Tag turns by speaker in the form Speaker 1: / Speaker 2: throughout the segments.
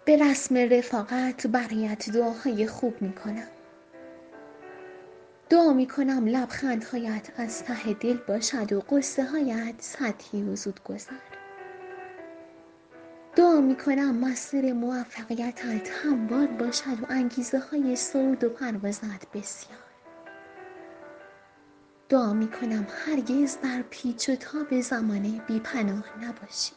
Speaker 1: به رسم رفاقت برایت دعاهای خوب میکنم. دعا میکنم لبخندهایت از ته دل باشد و قصه هایت سطحی و زود گذر. دعا میکنم مسیر موفقیتت هموار باشد و انگیزه های صعود و پروازت بسیار. دعا میکنم هرگز در پیچ و تاب زمانه بی پناه نباشی.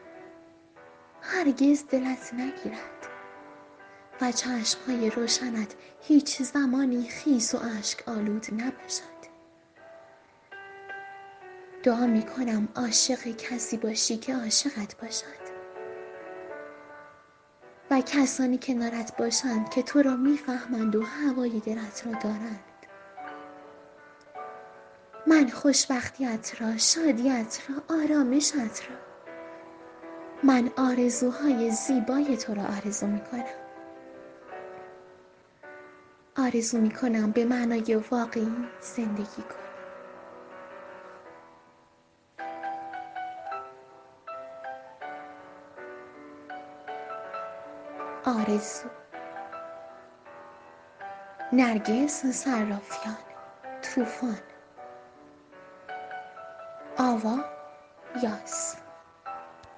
Speaker 1: هرگز دلت نگیرد و چشمهای روشنت هیچ زمانی خیس و اشک آلود نباشد. دعا میکنم عاشق کسی باشی که عاشقت باشد و کسانی کنارت باشند که تو را میفهمند و هوای دلت را دارند. من خوشبختیت را، شادیت را، آرامشت را، من آرزوهای زیبای تو را آرزو میکنم. آرزو میکنم به معنای واقعی زندگی کنی. آرزو. نرگس صرافیان. طوفان. آوا یاس.